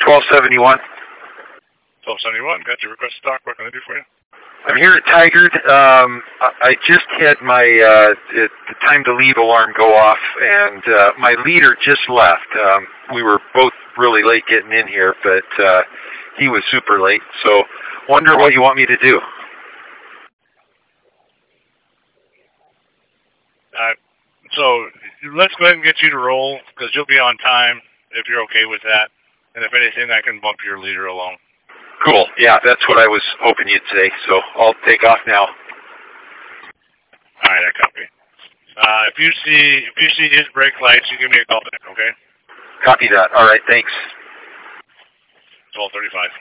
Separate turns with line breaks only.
1271.
1271, got your request to talk. What can I do for you?
I'm here at Tigard. I just had my the time to leave alarm go off, and my leader just left. We were both really late getting in here, but he was super late. So, wonder what you want me to do.
So let's go ahead and get you to roll, because you'll be on time if you're okay with that. And if anything, I can bump your leader along.
Cool. Yeah, that's what I was hoping you'd say. So I'll take off now.
All right, I copy. If you see his brake lights, you give me a call back, okay?
Copy that. All right, thanks.
1235.